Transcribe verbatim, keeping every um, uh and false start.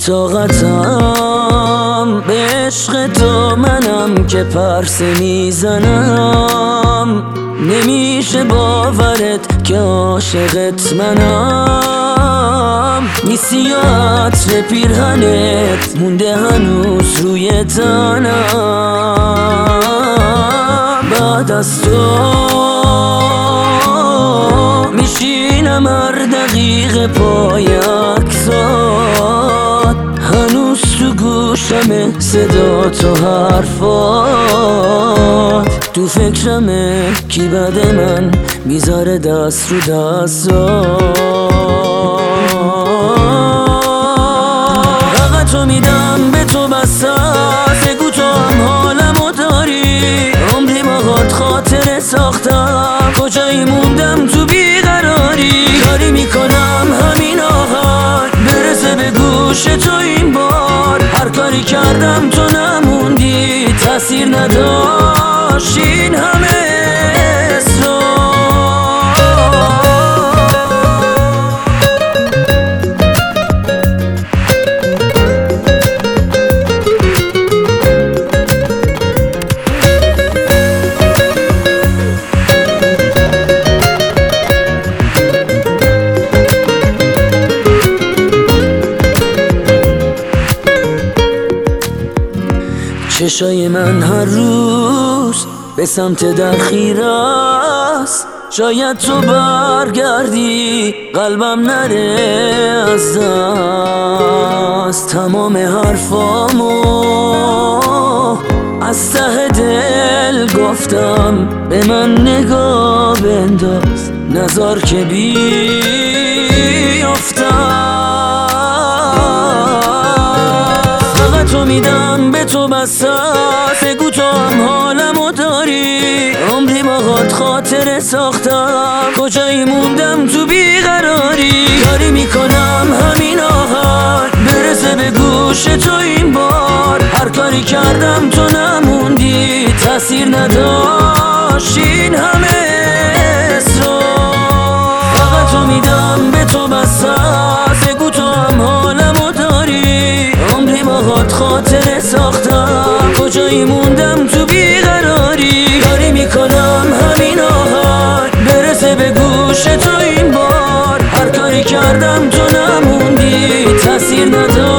طاقتم به عشق تو منم که پرسه میزنم. نمیشه باورت که عاشقت منم. نیستی یا عطر پیرهنت مونده هنوز روی تنم. بعد از تو میشینم هر دقیقه پای عکسات، هنوز تو گوشمه صدا تو حرفات. تو فکرمه کی بعد من میذاره دست رو دستات. فقط تو میدم به تو بس است، بگو تو هم حالمو داری. عمری باهات خاطره ساختم، کجایی موندم تو بیقراری. کاری میکنم همین آهنگ برسه به گوش تو این بار. هر کاری کردم تو نموندی، تأثیر نداشت این همه اصرار. چشای من هر روز به سمت دلخیر است. شاید تو برگردی قلبم نره از دست. تمام حرفامو از ته دل گفتم، به من نگاه بنداز نزار که بیافتم. فقط تو میدم به تو بس است، بگو تو هم حالمو داری. عمری باهات خاطره ساختم، کجایی موندم تو بیقراری. کاری میکنم همین آهنگ برسه به گوش تو این بار. هر کاری کردم تو نموندی، تأثیر نداشت این همه اصرار. فقط تو میدم به تو بس است، بگو تو هم حالمو داری. عمری باهات خاطره ساختم، کجایی موندم تو بیقراری. کاری میکنم همین آهنگ برسه به گوش تو این بار. هر کاری کردم تو نموندی، تأثیر نداشت.